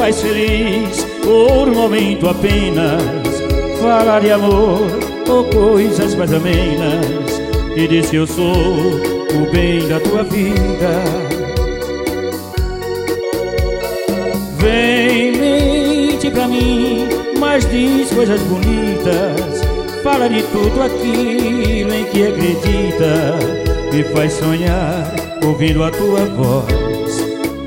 faz feliz por um momento apenas. Falar de amor ou coisas mais amenas, e diz que eu sou o bem da tua vida. Vem, mente pra mim, mas diz coisas bonitas. Fala de tudo aquilo em que acredita. Me faz sonhar ouvindo a tua voz.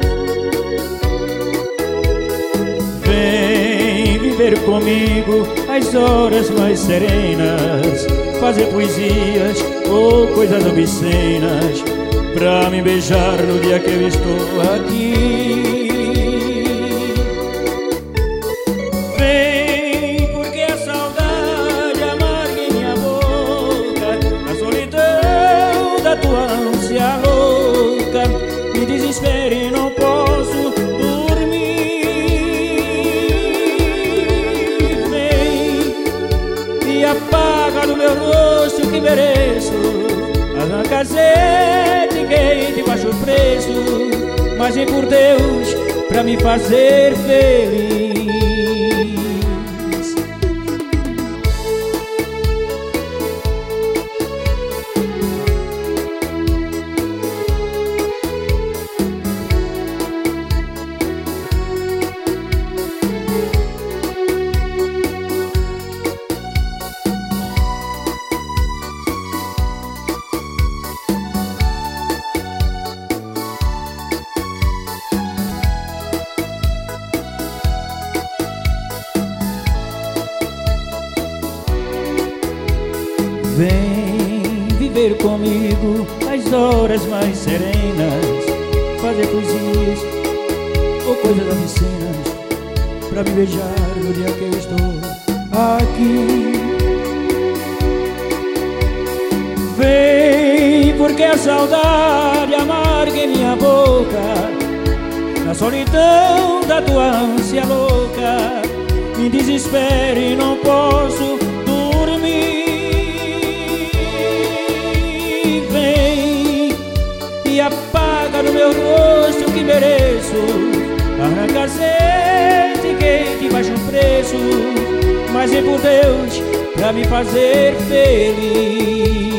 Vem viver comigo as horas mais serenas, fazer poesias ou coisas obscenas, pra me beijar no dia que eu estou aqui. Vem, porque a saudade amarga em minha boca, a solidão da tua ânsia louca me desespera e não posso dormir. Vem e apaga do meu rosto que mereço, arranca azeite quente, baixa o preço, mas vem por Deus pra me fazer feliz. Vem viver comigo as horas mais serenas, fazer poesias ou coisas obscenas, pra me beijar no dia que eu estou aqui. Vem, porque a saudade amarga em minha boca, na solidão da tua ânsia louca me desespera e não posso dormir. E apaga no meu rosto que mereço, arranca azeite quente, baixa o preço, mas vem por Deus pra me fazer feliz.